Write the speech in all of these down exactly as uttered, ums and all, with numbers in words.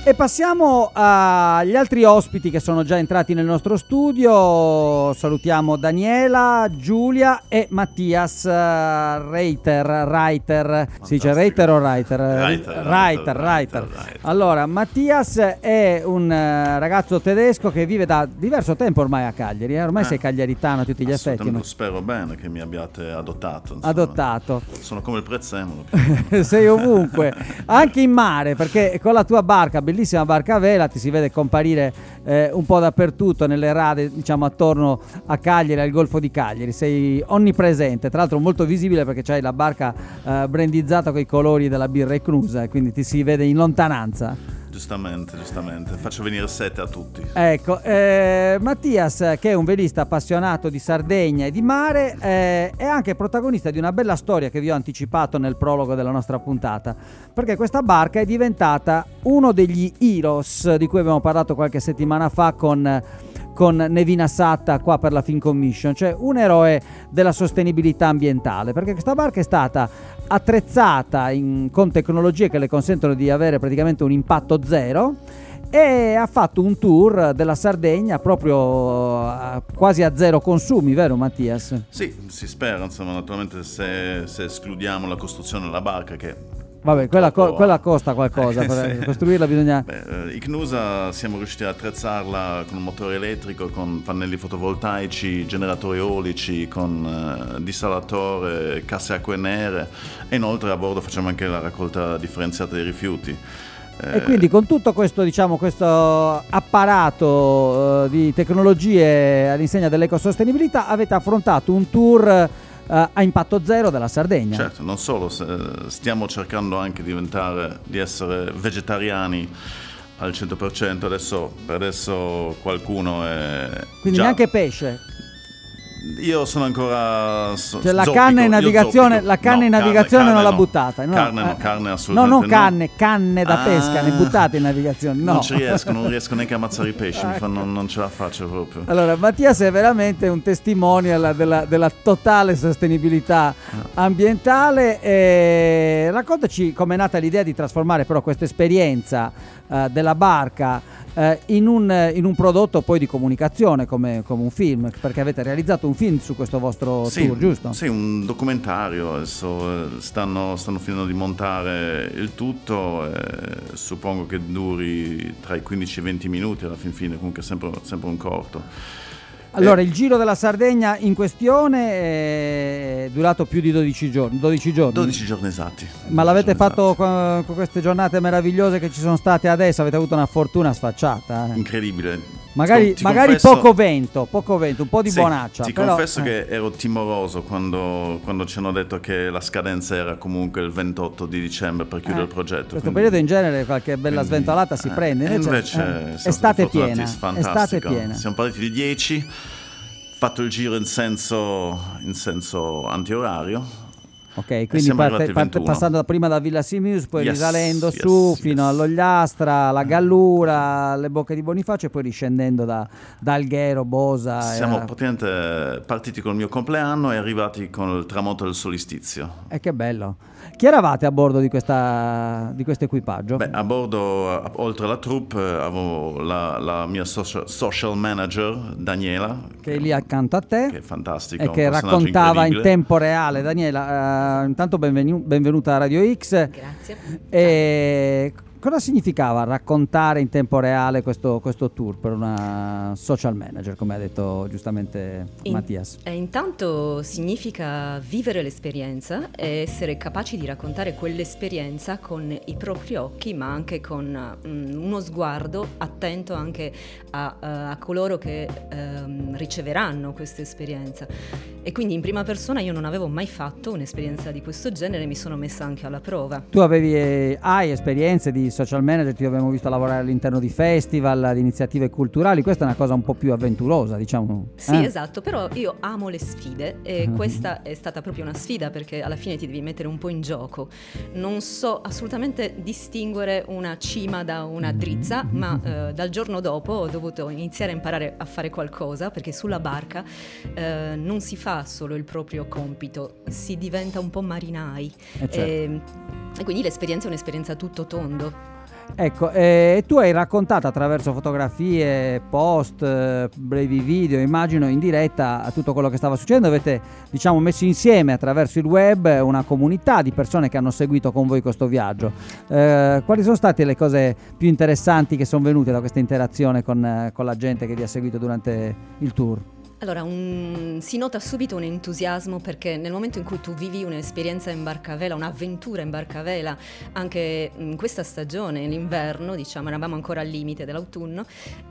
E passiamo agli altri ospiti che sono già entrati nel nostro studio. Salutiamo Daniela, Giulia e Mattias Reiter. Reiter. Si dice Reiter o Reiter? Reiter, Reiter, Reiter. Allora, Mattias è un ragazzo tedesco che vive da diverso tempo ormai a Cagliari. Eh? Ormai eh, sei cagliaritano a tutti gli effetti. Ma... Spero bene che mi abbiate adottato. Insomma. Adottato. Sono come il prezzemolo. Sei ovunque, anche in mare, perché con la tua barca, bellissima barca a vela, ti si vede comparire eh, un po' dappertutto nelle rade, diciamo attorno a Cagliari, al Golfo di Cagliari. Sei onnipresente, tra l'altro molto visibile perché c'hai la barca eh, brandizzata con i colori della birra Icnusa, quindi ti si vede in lontananza. Giustamente, giustamente, faccio venire sete a tutti. Ecco, eh, Mattias, che è un velista appassionato di Sardegna e di mare, eh, è anche protagonista di una bella storia che vi ho anticipato nel prologo della nostra puntata, perché questa barca è diventata uno degli heroes di cui abbiamo parlato qualche settimana fa con... con Nevina Satta qua per la Film Commission, cioè un eroe della sostenibilità ambientale, perché questa barca è stata attrezzata in, con tecnologie che le consentono di avere praticamente un impatto zero, e ha fatto un tour della Sardegna proprio a, quasi a zero consumi, vero Mattias? Sì, si spera, insomma, naturalmente se, se escludiamo la costruzione della barca che... Vabbè, quella, co- quella costa qualcosa, per sì. costruirla bisogna... Beh, Icnusa siamo riusciti a attrezzarla con un motore elettrico, con pannelli fotovoltaici, generatori eolici, con uh, dissalatore, casse acque nere, e inoltre a bordo facciamo anche la raccolta differenziata dei rifiuti. E quindi con tutto questo, diciamo, questo apparato uh, di tecnologie all'insegna dell'ecosostenibilità avete affrontato un tour... Uh, a impatto zero della Sardegna. Certo, non solo, stiamo cercando anche di diventare, di essere vegetariani al cento per cento, adesso, per adesso qualcuno è... Quindi già... neanche pesce? Io sono ancora so, cioè la zoppico, canna in navigazione, la canna no, in navigazione carne, non l'ha no. buttata. No, carne no, eh, carne assolutamente no. Non no. canne, canne da ah, pesca, ne buttate in navigazione. No. Non ci riesco, non riesco neanche a ammazzare i pesci, mi fa, non, non ce la faccio proprio. Allora, Mattias è veramente un testimonial della, della totale sostenibilità ambientale. E raccontaci com'è nata l'idea di trasformare però questa esperienza uh, della barca Uh, in, un, in un prodotto poi di comunicazione come, come un film, perché avete realizzato un film su questo vostro sì, tour, giusto? Sì, un documentario. Adesso stanno, stanno finendo di montare il tutto, eh, suppongo che duri tra i quindici e i venti minuti alla fin fine, comunque sempre, sempre un corto. Allora, il Giro della Sardegna in questione è durato più di dodici giorni. dodici giorni, dodici giorni esatti. Ma l'avete fatto esatti. con, con queste giornate meravigliose che ci sono state adesso? Avete avuto una fortuna sfacciata. Eh? Incredibile. Magari, ti, ti magari confesso, poco vento, poco vento, un po' di sì, bonaccia. Ti però, confesso eh. che ero timoroso quando, quando ci hanno detto che la scadenza era comunque il ventotto di dicembre per chiudere eh, il progetto. Questo quindi, periodo in genere qualche bella quindi, sventolata si eh, prende. Invece, invece eh, estate piena. Estate piena. Siamo partiti di dieci, fatto il giro in senso, in senso antiorario. Ok, quindi parte, parte, passando da prima da Villa Simius, poi yes, risalendo yes, su yes. fino all'Ogliastra, la Gallura, le Bocche di Bonifacio, e poi riscendendo da, da Alghero, Bosa. Siamo e... praticamente partiti col mio compleanno e arrivati con il tramonto del solstizio. E che bello. Chi eravate a bordo di questa di questo equipaggio? Beh, a bordo, oltre alla troupe, avevo la, la mia social, social manager, Daniela. Che, che è lì accanto a te. Che è fantastica. E che raccontava in tempo reale. Daniela, uh, intanto benvenu- benvenuta a Radio X. Grazie. E cosa significava raccontare in tempo reale questo, questo tour per una social manager, come ha detto giustamente in, Mattias? Eh, intanto significa vivere l'esperienza e essere capaci di raccontare quell'esperienza con i propri occhi, ma anche con um, uno sguardo attento anche a, uh, a coloro che um, riceveranno questa esperienza. E quindi in prima persona io non avevo mai fatto un'esperienza di questo genere, mi sono messa anche alla prova. Tu avevi, eh, hai esperienze di social manager, ti abbiamo visto lavorare all'interno di festival, di iniziative culturali, questa è una cosa un po' più avventurosa, diciamo. Sì, eh? esatto, però io amo le sfide e uh-huh. questa è stata proprio una sfida, perché alla fine ti devi mettere un po' in gioco. Non so assolutamente distinguere una cima da una drizza, ma eh, dal giorno dopo ho dovuto iniziare a imparare a fare qualcosa, perché sulla barca eh, non si fa solo il proprio compito, si diventa un po' marinai. Eh certo. e, e quindi l'esperienza è un'esperienza tutto tondo. Ecco, eh, tu hai raccontato attraverso fotografie, post, eh, brevi video, immagino in diretta, tutto quello che stava succedendo. Avete, diciamo, messo insieme attraverso il web una comunità di persone che hanno seguito con voi questo viaggio. Eh, quali sono state le cose più interessanti che sono venute da questa interazione con, eh, con la gente che vi ha seguito durante il tour? Allora, un, si nota subito un entusiasmo, perché nel momento in cui tu vivi un'esperienza in barca a vela, un'avventura in barca a vela, anche in questa stagione, l'inverno, diciamo, eravamo ancora al limite dell'autunno,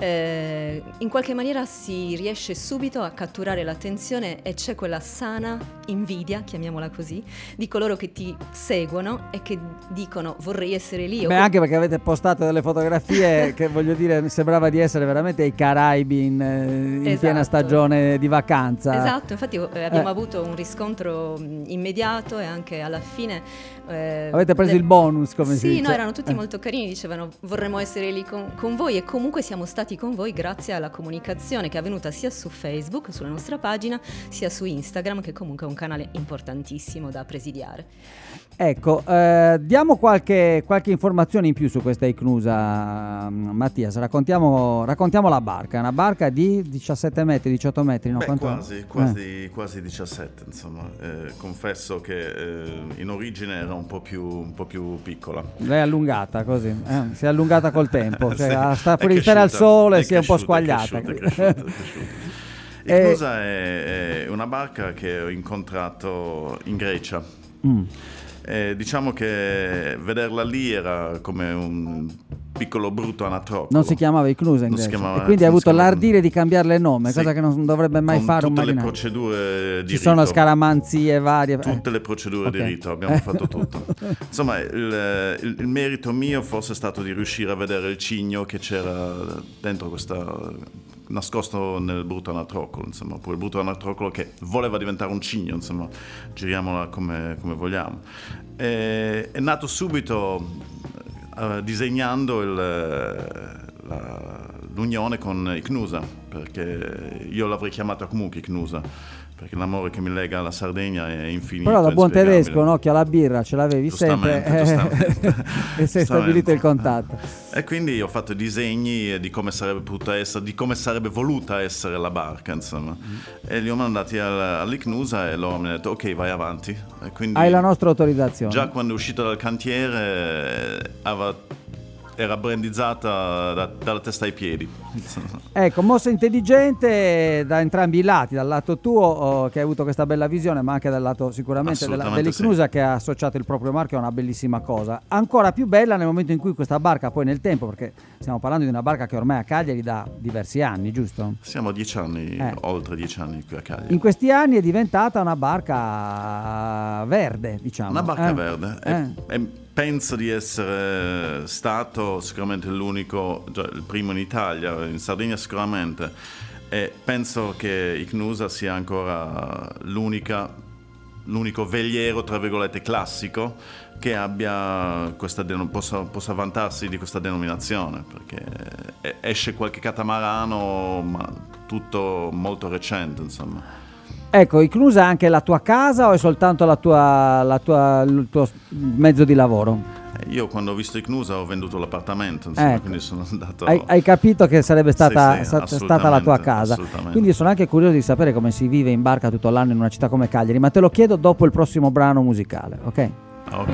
eh, in qualche maniera si riesce subito a catturare l'attenzione e c'è quella sana invidia, chiamiamola così, di coloro che ti seguono e che dicono vorrei essere lì. Beh, anche perché avete postato delle fotografie che, voglio dire, sembrava di essere veramente ai Caraibi in, in esatto. piena stagione di vacanza. Esatto, infatti eh, abbiamo eh. avuto un riscontro mh, immediato e anche alla fine eh, avete preso le... il bonus, come sì, si dice. Sì, no, erano tutti eh. molto carini, dicevano vorremmo essere lì con, con voi, e comunque siamo stati con voi grazie alla comunicazione che è avvenuta sia su Facebook, sulla nostra pagina, sia su Instagram, che comunque è un canale importantissimo da presidiare. Ecco, eh, diamo qualche, qualche informazione in più su questa Icnusa, Mattias. Raccontiamo, raccontiamo la barca. È una barca di diciassette metri, diciotto metri, no? Beh, Quanto... quasi, quasi, eh. quasi diciassette, insomma. Eh, confesso che eh, in origine era un po' più, un po' più piccola. Lei è allungata così, eh? Si è allungata col tempo, cioè sì, sta fuori di stare al sole e si è un po' cresciuta, squagliata. È cresciuta, è cresciuta. Icnusa è, è una barca che ho incontrato in Grecia. Mm. Eh, diciamo che vederla lì era come un piccolo brutto anatroccolo. Non si chiamava Icnusa in Non si Grecia. chiamava- E quindi hai non si avuto chiamava- l'ardire di cambiarle il nome, Sì. cosa che non dovrebbe mai Con fare un tutte le marinaio. procedure di Ci sono rito. scaramanzie varie. Tutte le procedure Ok. di rito, abbiamo fatto tutto. Insomma, il, il- il merito mio forse è stato di riuscire a vedere il cigno che c'era dentro questa, nascosto nel brutto anatroccolo, insomma, oppure il brutto anatroccolo che voleva diventare un cigno, insomma, giriamola come, come vogliamo. E, è nato subito uh, disegnando il, la, l'unione con Icnusa, perché io l'avrei chiamata comunque Icnusa, perché l'amore che mi lega alla Sardegna è infinito. Però da buon inspiegabile. tedesco un occhio alla birra ce l'avevi sempre Giustamente, giustamente. e sei Giustamente. stabilito il contatto. E quindi ho fatto disegni di come sarebbe potuta essere, di come sarebbe voluta essere la barca, insomma. Mm. E li ho mandati al, all'Icnusa e loro mi hanno detto ok, vai avanti. E quindi Hai la nostra autorizzazione. già quando è uscita dal cantiere aveva, era brandizzata da, dalla testa ai piedi. Ecco, mossa intelligente da entrambi i lati, dal lato tuo oh, che hai avuto questa bella visione, ma anche dal lato sicuramente della, dell'Icnusa, sì, che ha associato il proprio marchio a una bellissima cosa. Ancora più bella nel momento in cui questa barca poi nel tempo, perché stiamo parlando di una barca che ormai a Cagliari da diversi anni, giusto? Siamo a dieci anni, Eh. oltre dieci anni qui a Cagliari. In questi anni è diventata una barca verde, diciamo. Una barca Eh? verde. Eh. E, e penso di essere stato sicuramente l'unico, cioè il primo in Italia, in Sardegna sicuramente, e penso che Icnusa sia ancora l'unica, l'unico veliero, tra virgolette, classico che abbia questa denom- possa, possa vantarsi di questa denominazione, perché esce qualche catamarano, ma tutto molto recente, insomma. Ecco, Icnusa è anche la tua casa o è soltanto la tua, la tua, il tuo mezzo di lavoro? Io quando ho visto Icnusa ho venduto l'appartamento, insomma, Ecco. quindi sono andato... Hai, hai capito che sarebbe stata, Sì, sì, sta- stata la tua casa. assolutamente. Quindi sono anche curioso di sapere come si vive in barca tutto l'anno in una città come Cagliari, ma te lo chiedo dopo il prossimo brano musicale, ok? Ok.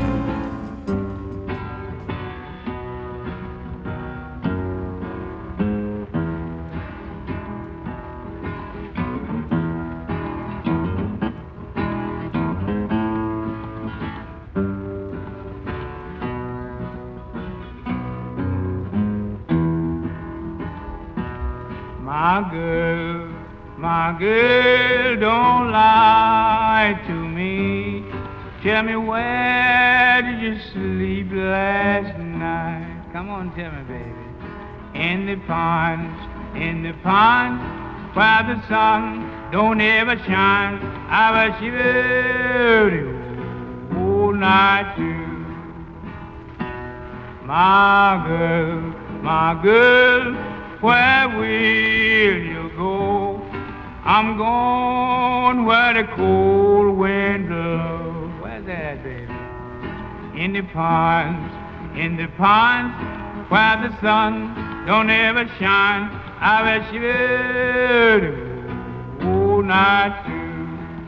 My girl, my girl, don't lie to me. Tell me, where did you sleep last night? Come on, tell me, baby. In the ponds, in the ponds, where the sun don't ever shine. I was shivering all night too. My girl, my girl, where will you go? I'm going where the cold wind blows. Where's that, baby? In the ponds, in the ponds, where the sun don't ever shine. I bet you all night too.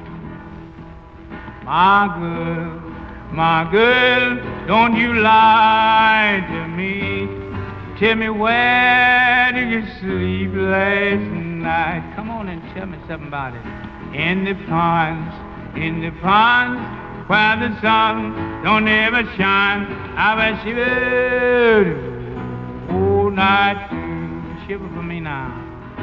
My girl, my girl, don't you lie to me. Tell me, where did you sleep last night? Come on and tell me something about it. In the ponds, in the ponds, where the sun don't ever shine. I bet you all night too. Shiver for me now.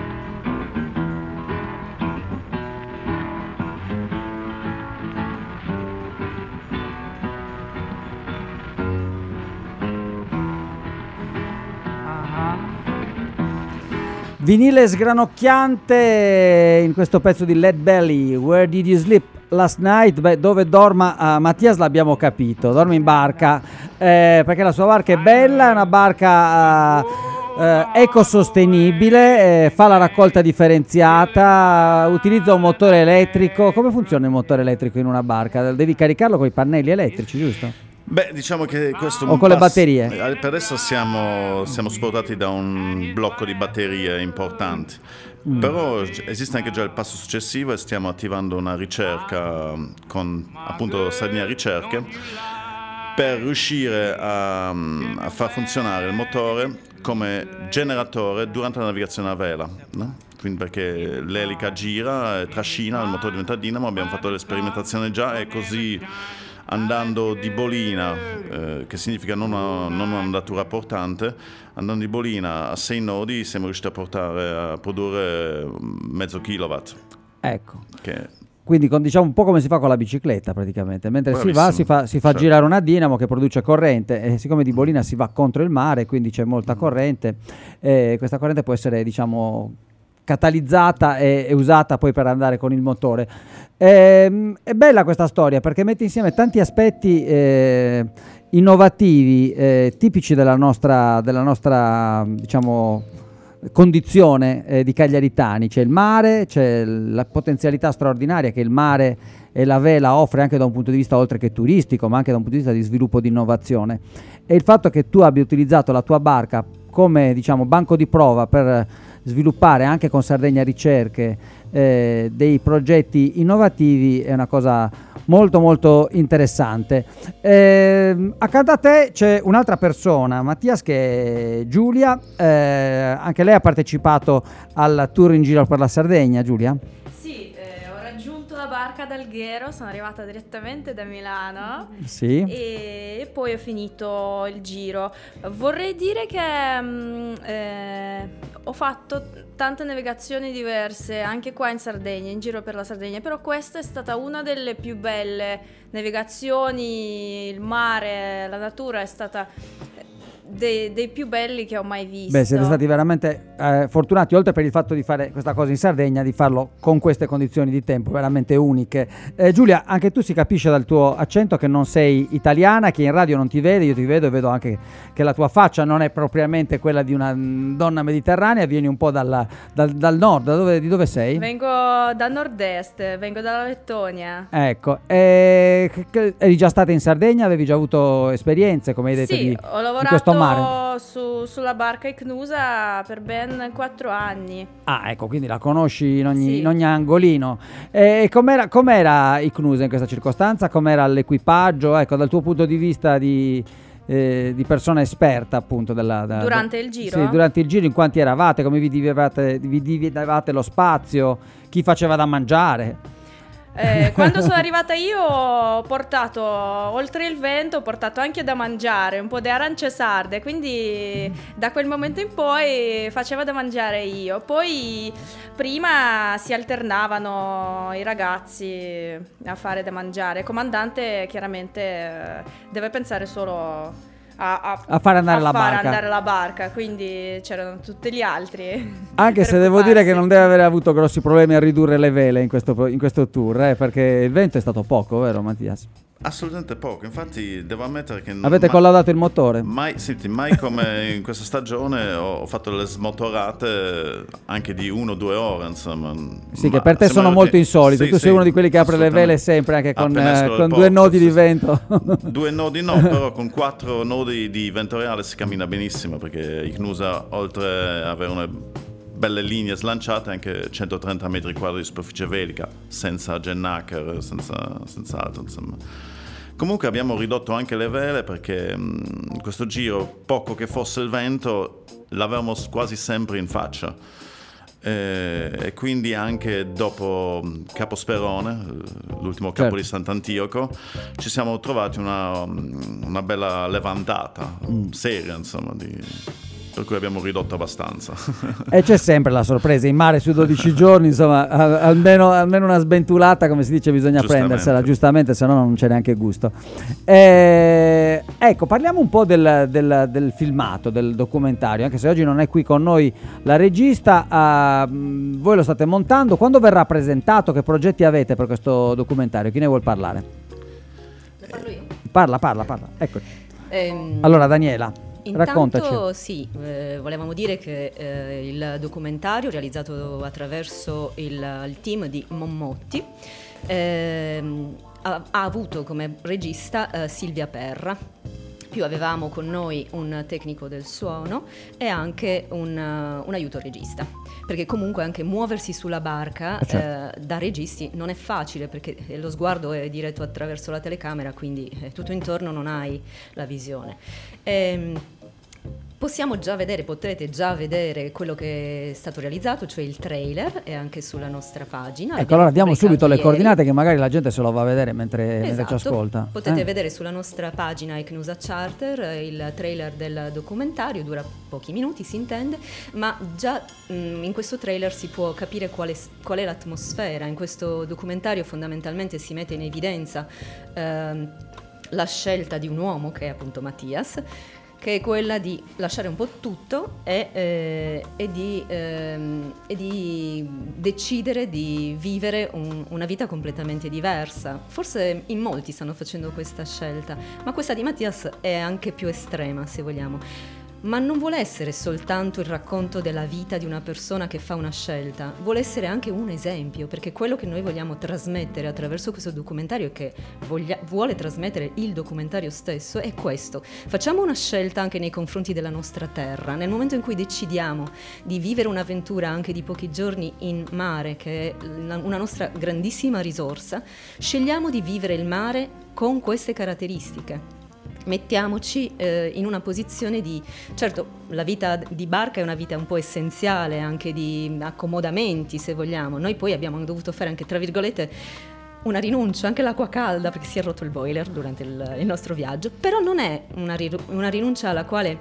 Vinile sgranocchiante in questo pezzo di Lead Belly, Where Did You Sleep Last Night? Beh, dove dorma uh, Mattias l'abbiamo capito, dorme in barca, eh, perché la sua barca è bella, è una barca uh, uh, ecosostenibile, eh, fa la raccolta differenziata, utilizza un motore elettrico. Come funziona il motore elettrico in una barca? Devi caricarlo con i pannelli elettrici, giusto? Beh, diciamo che questo o con le batterie? Per adesso siamo, siamo supportati da un blocco di batterie importante, mm. però esiste anche già il passo successivo e stiamo attivando una ricerca con appunto Sardinia Ricerche per riuscire a, a far funzionare il motore come generatore durante la navigazione a vela, no? Quindi perché l'elica gira e trascina, il motore diventa dinamo, abbiamo fatto l'esperimentazione già e così andando di bolina, eh, che significa non, una, non un'andatura portante, andando di bolina a sei nodi siamo riusciti a portare a produrre mezzo kilowatt. Ecco. Che Quindi con, diciamo un po' come si fa con la bicicletta praticamente, mentre Bravissimo. si va si fa, si fa certo. girare una dinamo che produce corrente e siccome di bolina si va contro il mare, quindi c'è molta corrente, e questa corrente può essere diciamo catalizzata e, e usata poi per andare con il motore. E, è bella questa storia perché mette insieme tanti aspetti eh, innovativi, eh, tipici della nostra, della nostra diciamo condizione eh, di cagliaritani. C'è il mare, c'è la potenzialità straordinaria che il mare e la vela offre anche da un punto di vista oltre che turistico, ma anche da un punto di vista di sviluppo di innovazione, e il fatto che tu abbia utilizzato la tua barca come diciamo banco di prova per sviluppare anche con Sardegna Ricerche eh, dei progetti innovativi è una cosa molto molto interessante. Eh, accanto a te c'è un'altra persona, Mattias, che è Giulia, eh, anche lei ha partecipato al tour in giro per la Sardegna. Giulia? Sì, eh, ho raggiunto la barca d'Alghero, sono arrivata direttamente da Milano, sì. e poi ho finito il giro. Vorrei dire che mh, eh, ho fatto tante navigazioni diverse anche qua in Sardegna, in giro per la Sardegna, però questa è stata una delle più belle navigazioni. Il mare, la natura è stata dei, dei più belli che ho mai visto. Beh, siete stati veramente eh, fortunati, oltre per il fatto di fare questa cosa in Sardegna, di farlo con queste condizioni di tempo veramente uniche. Eh, Giulia, anche tu si capisce dal tuo accento che non sei italiana, che in radio non ti vede, io ti vedo e vedo anche che la tua faccia non è propriamente quella di una donna mediterranea, vieni un po' dalla, dal, dal nord. Da dove, di dove sei? Vengo da nord-est, vengo dalla Lettonia. Ecco, eh, eri già stata in Sardegna, avevi già avuto esperienze, come hai detto, sì, di, ho lavorato di questo mare? Su, sulla barca Icnusa per ben quattro anni. Ah, ecco, quindi la conosci in ogni, sì. in ogni angolino. E com'era, com'era Icnusa in questa circostanza? Com'era l'equipaggio? Ecco, dal tuo punto di vista di, eh, di persona esperta, appunto. Della, da, durante da, il giro? Sì, durante il giro, in quanti eravate? Come vi dividevate, vi dividevate lo spazio? Chi faceva da mangiare? Eh, quando sono arrivata io ho portato, oltre il vento, ho portato anche da mangiare, un po' di arance sarde, quindi da quel momento in poi faceva da mangiare io. Poi prima si alternavano i ragazzi a fare da mangiare, il comandante chiaramente deve pensare solo A, a, a fare andare a la fare barca. andare la barca, quindi c'erano tutti gli altri. Anche se devo dire che non deve aver avuto grossi problemi a ridurre le vele in questo, in questo tour, eh, perché il vento è stato poco, vero Mattias? Assolutamente poco, infatti devo ammettere che... Avete mai, collaudato il motore? Mai, senti, mai come in questa stagione ho fatto le smotorate anche di uno o due ore, insomma. Sì, che per te sono molto insolite, sì, tu sei sì, uno di quelli che apre le vele sempre anche con, eh, con due nodi di vento. Due nodi no, però con quattro nodi di vento reale si cammina benissimo, perché Ichnusa, oltre ad avere una... belle linee slanciate, anche centotrenta metri quadri di superficie velica, senza gennaker, senza, senza altro, insomma. Comunque abbiamo ridotto anche le vele, perché in questo giro, poco che fosse il vento, l'avevamo quasi sempre in faccia. E, e quindi anche dopo Caposperone, l'ultimo capo certo. di Sant'Antioco, ci siamo trovati una, una bella levantata, mm. seria, insomma, di... per cui abbiamo ridotto abbastanza. E c'è sempre la sorpresa in mare su dodici giorni, insomma, almeno, almeno una sventulata, come si dice, bisogna prendersela, giustamente, se no non c'è neanche gusto. Eh, ecco, parliamo un po' del, del, del filmato, del documentario, anche se oggi non è qui con noi la regista. Uh, voi lo state montando, quando verrà presentato? Che progetti avete per questo documentario? Chi ne vuol parlare? Ne parlo io? Parla, parla, parla, ecco. Ehm... Allora Daniela, raccontaci. Intanto sì, eh, volevamo dire che eh, il documentario realizzato attraverso il, il team di Mommotti eh, ha, ha avuto come regista eh, Silvia Perra. Più avevamo con noi un tecnico del suono e anche un, uh, un aiuto regista, perché comunque anche muoversi sulla barca certo. eh, da registi non è facile, perché lo sguardo è diretto attraverso la telecamera, quindi eh, tutto intorno non hai la visione. Ehm, Possiamo già vedere, potete già vedere quello che è stato realizzato, cioè il trailer, è anche sulla nostra pagina. Ecco, allora diamo subito le coordinate, che magari la gente se lo va a vedere mentre, esatto. mentre ci ascolta. Potete eh. vedere sulla nostra pagina Ichnusa Charter il trailer del documentario, dura pochi minuti, si intende, ma già mh, in questo trailer si può capire qual è, qual è l'atmosfera. In questo documentario fondamentalmente si mette in evidenza ehm, la scelta di un uomo, che è appunto Mattias, che è quella di lasciare un po' tutto e, eh, e, di, ehm, e di decidere di vivere un, una vita completamente diversa. Forse in molti stanno facendo questa scelta, ma questa di Mattias è anche più estrema, se vogliamo. Ma non vuole essere soltanto il racconto della vita di una persona che fa una scelta, vuole essere anche un esempio, perché quello che noi vogliamo trasmettere attraverso questo documentario, e che voglia, vuole trasmettere il documentario stesso, è questo. Facciamo una scelta anche nei confronti della nostra terra. Nel momento in cui decidiamo di vivere un'avventura anche di pochi giorni in mare, che è una nostra grandissima risorsa, scegliamo di vivere il mare con queste caratteristiche. Mettiamoci eh, in una posizione di, certo, la vita di barca è una vita un po' essenziale, anche di accomodamenti, se vogliamo. Noi poi abbiamo dovuto fare anche, tra virgolette, una rinuncia, anche l'acqua calda, perché si è rotto il boiler durante il, il nostro viaggio, però non è una, una rinuncia alla quale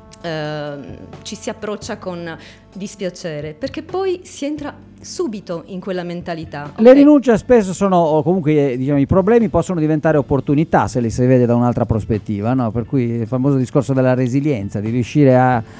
eh, ci si approccia con dispiacere, perché poi si entra subito in quella mentalità. Le okay. rinunce spesso sono, o comunque diciamo, i problemi possono diventare opportunità se li si vede da un'altra prospettiva, no? Per cui il famoso discorso della resilienza, di riuscire a, a,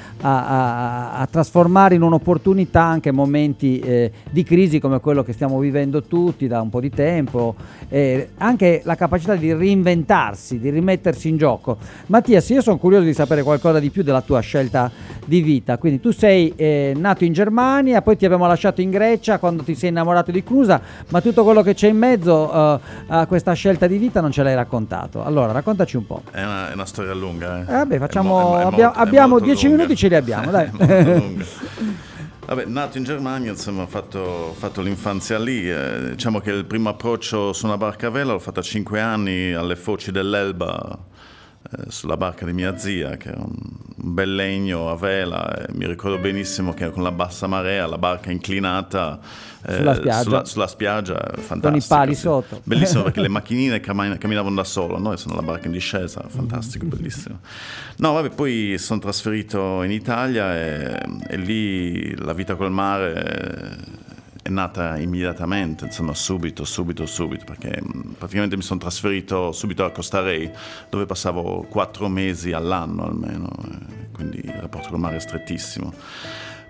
a, a trasformare in un'opportunità anche momenti eh, di crisi come quello che stiamo vivendo tutti da un po' di tempo, eh, anche la capacità di reinventarsi, di rimettersi in gioco. Mattias, io sono curioso di sapere qualcosa di più della tua scelta di vita. Quindi tu sei eh, nato in Germania, poi ti abbiamo lasciato in Grecia quando ti sei innamorato di Ichnusa, ma tutto quello che c'è in mezzo uh, a questa scelta di vita non ce l'hai raccontato. Allora raccontaci un po'. È una, è una storia lunga, eh. eh vabbè, facciamo, è mo- è mo- abbia- è abbiamo dieci lunga. minuti, ce li abbiamo, dai. È molto lunga. Vabbè, nato in Germania, insomma, ho fatto, fatto l'infanzia lì. Eh, diciamo che il primo approccio su una barca a vela l'ho fatto a cinque anni alle foci dell'Elba, eh, sulla barca di mia zia, che è un, un bel legno a vela. E mi ricordo benissimo che con la bassa marea, la barca inclinata eh, sulla spiaggia, sulla, sulla spiaggia, fantastico. Con i pali sì. sotto. Bellissimo, perché le macchinine cammin- camminavano da solo, noi sono la barca in discesa, fantastico, bellissimo. No, vabbè, poi sono trasferito in Italia e, e lì la vita col mare è nata immediatamente, insomma, subito, subito, subito, perché praticamente mi sono trasferito subito a Costa Rey, dove passavo quattro mesi all'anno almeno, quindi il rapporto col mare è strettissimo.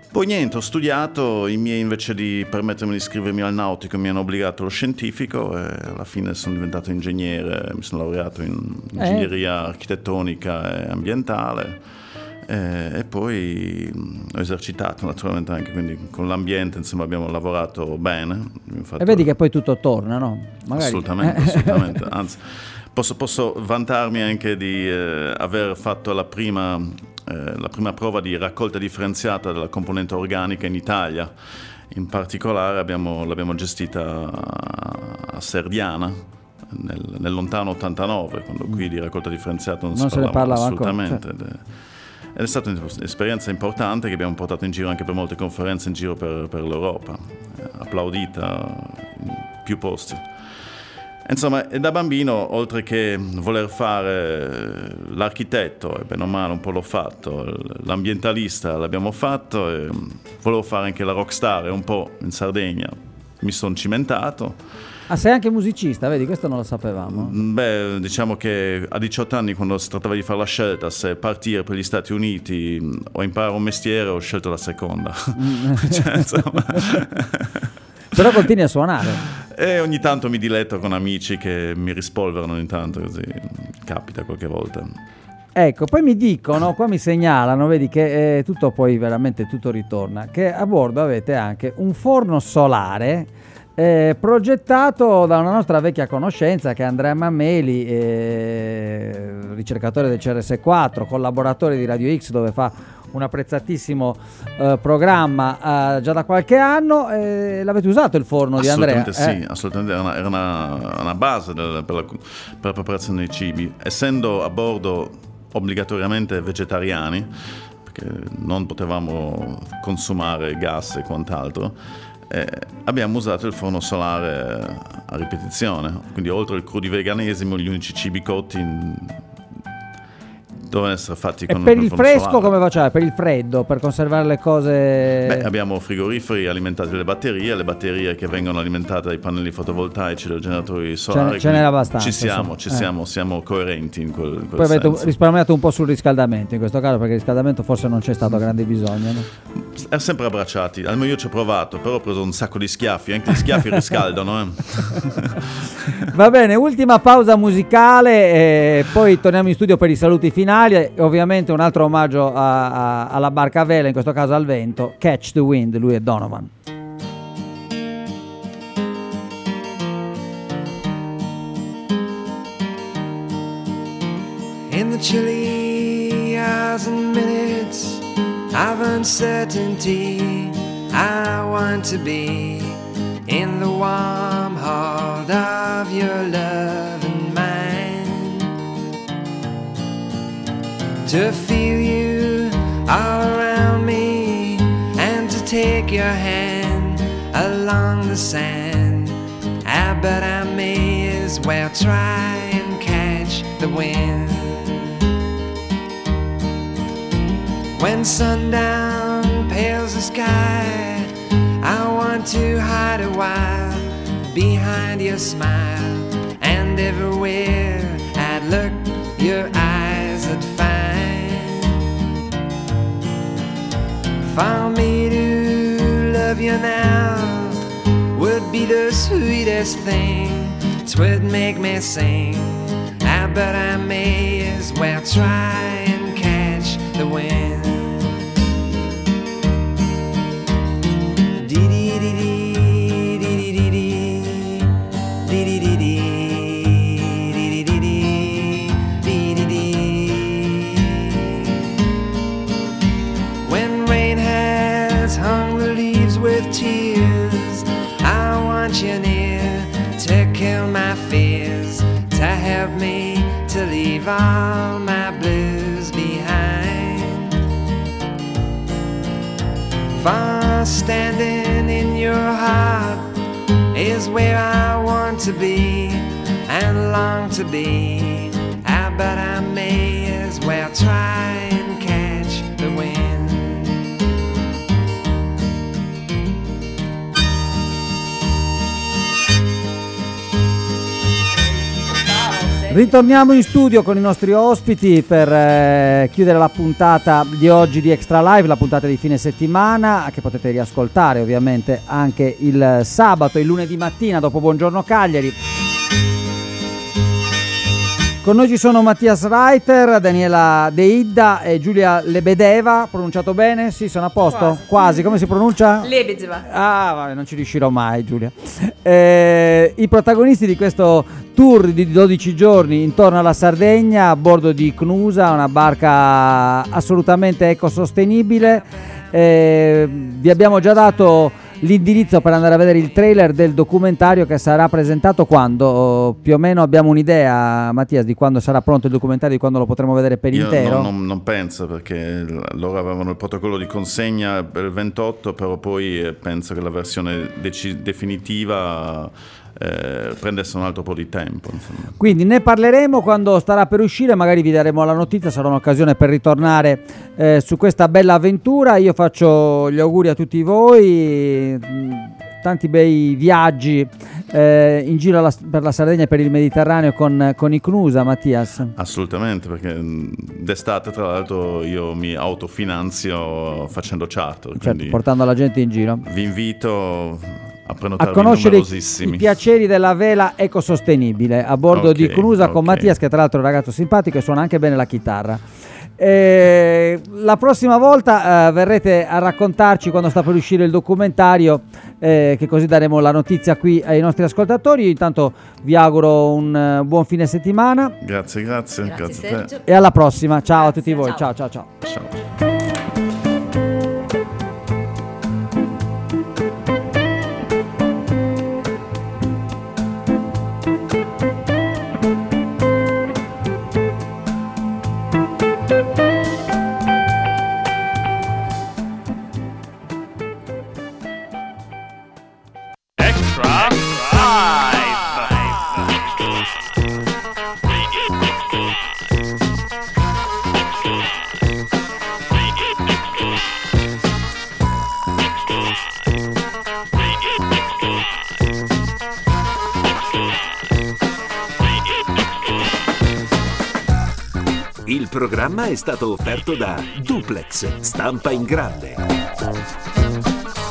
Poi niente, ho studiato, i miei invece di permettermi di iscrivermi al nautico mi hanno obbligato allo scientifico e alla fine sono diventato ingegnere, mi sono laureato in ingegneria eh. architettonica e ambientale e, e poi ho esercitato naturalmente anche, quindi con l'ambiente insomma abbiamo lavorato bene. Fatto... E vedi che poi tutto torna, no? Magari... Assolutamente, assolutamente, anzi posso, posso vantarmi anche di eh, aver fatto la prima... Eh, la prima prova di raccolta differenziata della componente organica in Italia. In particolare abbiamo, l'abbiamo gestita a, a Serdiana nel, nel lontano ottantanove, quando qui di raccolta differenziata non, non si se ne parlava assolutamente. Ancora, certo. Ed è stata un'esperienza importante che abbiamo portato in giro anche per molte conferenze in giro per, per l'Europa, applaudita in più posti. Insomma, e da bambino, oltre che voler fare l'architetto, e bene o male un po' l'ho fatto, l'ambientalista l'abbiamo fatto, e volevo fare anche la rockstar, e un po' in Sardegna mi sono cimentato. Ah, sei anche musicista, vedi, questo non lo sapevamo. Beh, diciamo che a diciotto anni, quando si trattava di fare la scelta se partire per gli Stati Uniti o imparare un mestiere, ho scelto la seconda. Cioè, insomma... Però continui a suonare. E ogni tanto mi diletto con amici che mi rispolverano ogni tanto, così capita qualche volta. Ecco, poi mi dicono, qua mi segnalano, vedi che eh, tutto poi veramente tutto ritorna, che a bordo avete anche un forno solare eh, progettato da una nostra vecchia conoscenza che è Andrea Mameli, eh, ricercatore del C R S quattro, collaboratore di Radio X, dove fa un apprezzatissimo uh, programma uh, già da qualche anno. Eh, l'avete usato il forno di Andrea? Assolutamente sì, eh? assolutamente, era una, era una, una base del, per, la, per la preparazione dei cibi. Essendo a bordo obbligatoriamente vegetariani, perché non potevamo consumare gas e quant'altro, eh, abbiamo usato il forno solare a ripetizione. Quindi oltre al crudiveganesimo, gli unici cibi cotti in, dovevano essere fatti con e per il fresco solare. Come facciamo? Per il freddo, per conservare le cose? Beh, abbiamo frigoriferi alimentati dalle batterie, le batterie che vengono alimentate dai pannelli fotovoltaici, dai generatori solari. Ce, ce n'era abbastanza. Ci siamo, insomma. ci eh. siamo, siamo coerenti in quel, in quel Poi avete senso. risparmiato un po' sul riscaldamento in questo caso, perché il riscaldamento forse non c'è stato grande bisogno, no? È sempre abbracciati, almeno io ci ho provato, però ho preso un sacco di schiaffi, anche gli schiaffi riscaldano. Eh. Va bene, ultima pausa musicale e poi torniamo in studio per i saluti finali. Ovviamente un altro omaggio a, a, alla barca a vela, in questo caso al vento, Catch the Wind, lui è Donovan. In the chilly hours and minutes of uncertainty, I want to be in the warm hold of your love and mine, to feel you all around me and to take your hand along the sand. I bet I may as well try and catch the wind. When sundown pales the sky, I want to hide a while behind your smile, and everywhere I'd look, your eyes would find. For me to love you now would be the sweetest thing, 'twould make me sing. I bet I may as well try and catch the wind. When rain has hung the leaves with tears, I want you near to kill my fears, to help me to leave all my blues behind. For standing in your heart is where I want to be and long to be. I bet I may as well try and catch the wind. Ritorniamo in studio con i nostri ospiti per eh, chiudere la puntata di oggi di Extra Live, la puntata di fine settimana che potete riascoltare ovviamente anche il sabato e il lunedì mattina dopo Buongiorno Cagliari. Con noi ci sono Mattias Reiter, Daniela De Idda e Giulia Lebedeva. Pronunciato bene? Sì, sono a posto? Quasi. Quasi. Come si pronuncia? Lebedeva. Ah, vabbè, non ci riuscirò mai, Giulia. Eh, I protagonisti di questo tour di dodici giorni intorno alla Sardegna a bordo di Cnusa, una barca assolutamente ecosostenibile. Eh, vi abbiamo già dato l'indirizzo per andare a vedere il trailer del documentario che sarà presentato quando? Più o meno abbiamo un'idea, Mattias, di quando sarà pronto il documentario, di quando lo potremo vedere per Io intero? Non, non, non penso, perché loro avevano il protocollo di consegna per il ventotto, però poi penso che la versione deci- definitiva eh, prendesse un altro po' di tempo, insomma. Quindi ne parleremo quando starà per uscire, magari vi daremo la notizia, sarà un'occasione per ritornare eh, su questa bella avventura. Io faccio gli auguri a tutti voi, mh, tanti bei viaggi eh, in giro alla, per la Sardegna e per il Mediterraneo con, con i Cnusa, Mattias. Assolutamente, perché d'estate tra l'altro io mi autofinanzio facendo charter, Certo, quindi portando la gente in giro vi invito a a prenotarvi conoscere i, numerosissimi. i piaceri della vela ecosostenibile a bordo Ok, di Cnusa con ok. Mattias, che tra l'altro è un ragazzo simpatico e suona anche bene la chitarra. Eh, la prossima volta eh, verrete a raccontarci quando sta per uscire il documentario, eh, che così daremo la notizia qui ai nostri ascoltatori. Io intanto vi auguro un eh, buon fine settimana Grazie, grazie, Grazie, grazie a te. Sergio. e alla prossima. Ciao a tutti Grazie, voi. ciao. Ciao ciao ciao. Ciao. Il programma è stato offerto da Duplex, stampa in grande.